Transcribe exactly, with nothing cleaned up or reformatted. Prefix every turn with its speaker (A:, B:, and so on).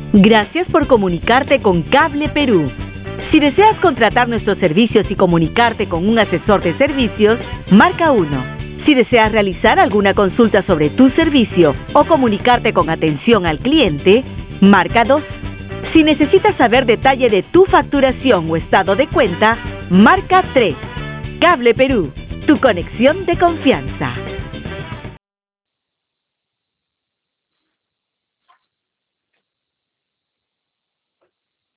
A: Gracias por comunicarte con Cable Perú. Si deseas contratar nuestros servicios y comunicarte con un asesor de servicios, marca uno. Si deseas realizar alguna consulta sobre tu servicio o comunicarte con atención al cliente, marca dos. Si necesitas saber detalle de tu facturación o estado de cuenta, marca tres. Cable Perú, tu conexión de confianza.